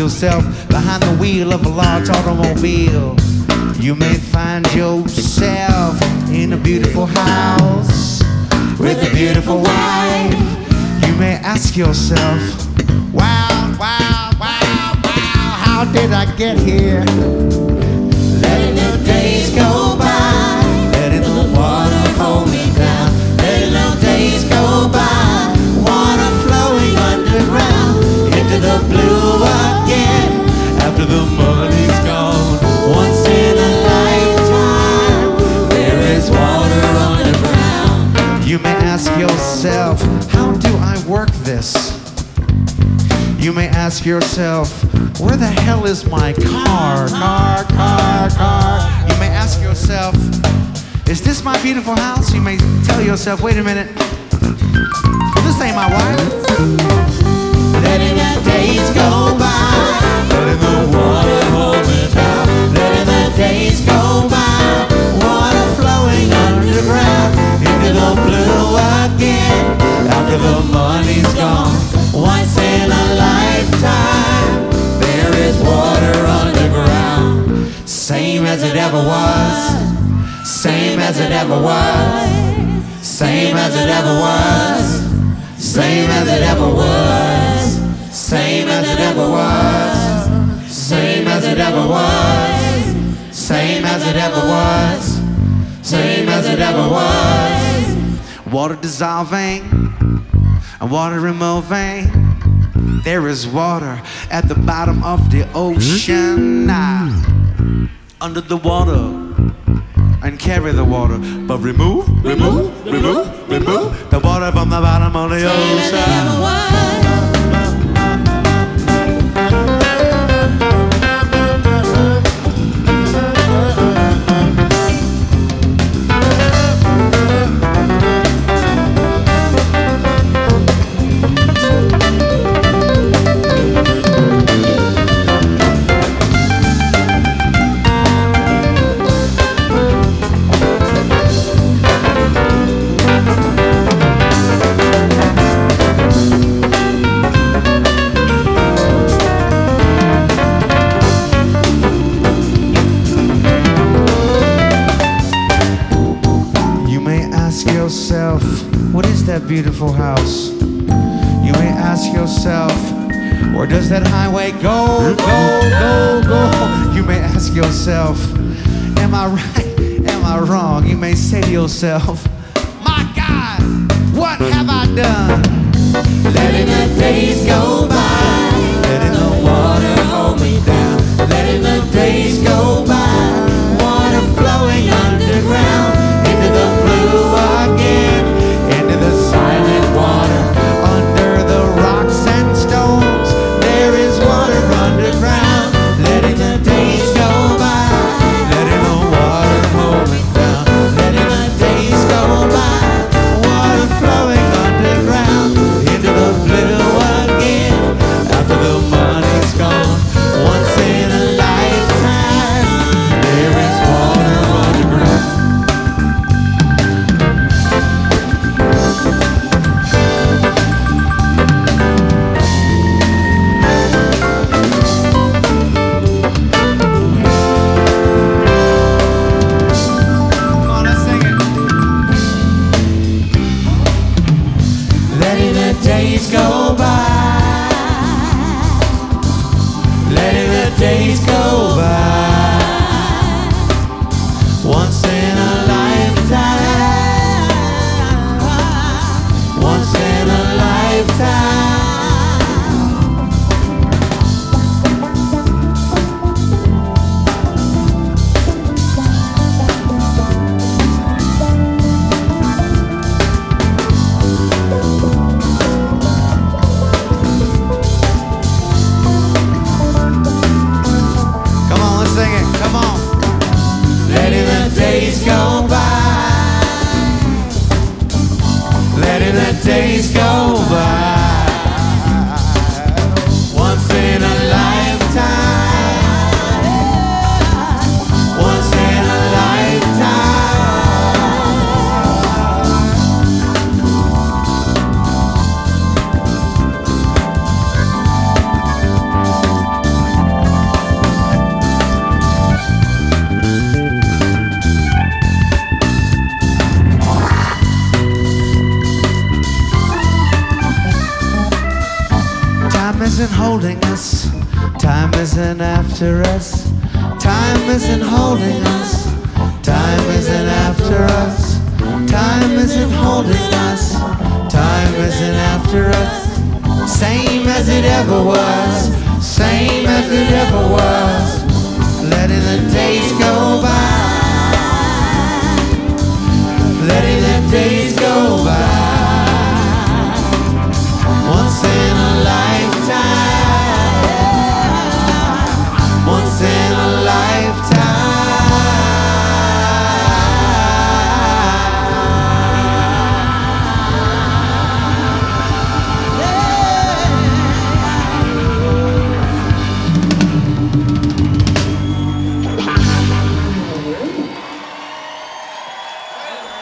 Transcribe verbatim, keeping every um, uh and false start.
yourself behind the wheel of a large automobile. You may find yourself in a beautiful house with a beautiful wife. You may ask yourself, wow, wow, wow, wow, how did I get here? Letting the days go by, letting the water hold me down. Letting the days go by, water flowing underground into the blue again. After the money's gone, once in a lifetime, there is water underground. You may ask yourself, how do I work this? You may ask yourself, where the hell is my car? Car, car, car. You may ask yourself, is this my beautiful house? You may tell yourself, wait a minute, this ain't my wife. Letting the days go by, letting the water hold me down. Letting the days go by, water flowing underground into the blue again. After the money's gone, once in a lifetime, there is water underground. Same as it ever was, same as it ever was, same as it ever was, same as it ever was, same as it ever was, same as it ever was, same as it ever was, same as it ever was. Water dissolving and water removing. There is water at the bottom of the ocean, ah, under the water, and carry the water, but remove, remove, remove, remove the water from the bottom of the ocean. What is that beautiful house? You may ask yourself, where does that highway go, go, go, go? You may ask yourself, am I right, am I wrong? You may say to yourself, my God, what have I done? Letting the days go by, letting the water hold me down. Letting the days go by, water flowing underground into the blue again. Into the silent water, under the rocks and stones, there is water underground. Letting the days go by, letting the water hold me down. Letting the days go by, water flowing underground into the blue again. After the money's gone, once in a lifetime, there is water underground. Days go by, letting the days go by, once in a lifetime, once in a lifetime. Time isn't holding us. Time isn't after us. Time isn't holding us. Time isn't after us. Time isn't holding us. Time isn't after us. Same as it ever was. Same as it ever was. Letting the days go by.